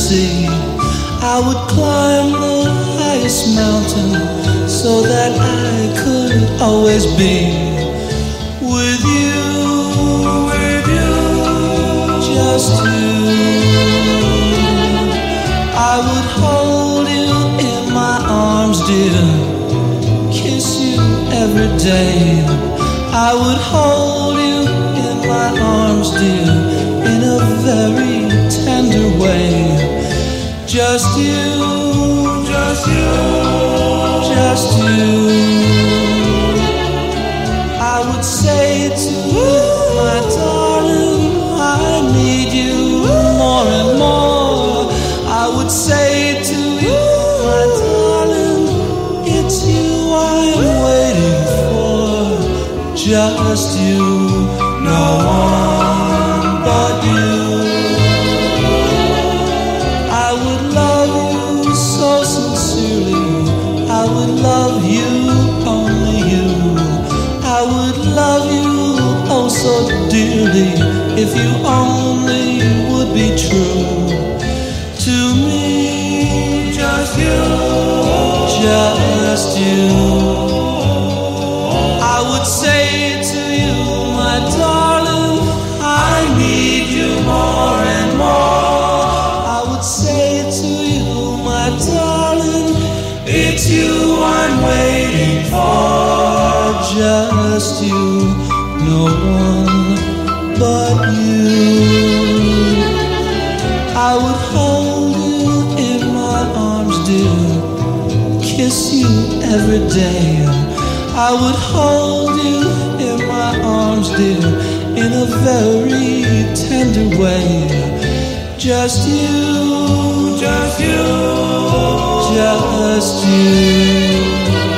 sea. I would climb the highest mountain so that I could always be with you, just you. I would hold you in my arms, dear, kiss you every day. I would hold you in my arms, dear, in a very tender way. Just you, just you, just you. I would say to you, my darling, I need you more and more. I would say to you, my darling, it's you I'm waiting for. Just you, no one but you. I would love you so sincerely. I would love you, only you. I would love you oh so dearly if you only would be true to me. Just you, just you. I would say to you, my darling, I need you more and more. I would say to you, my darling, it's you I'm waiting for. Just you, no one but you. I would hold you in my arms, dear, kiss you every day. I would hold you in my arms, dear, in a very tender way. Just you, just you, just you.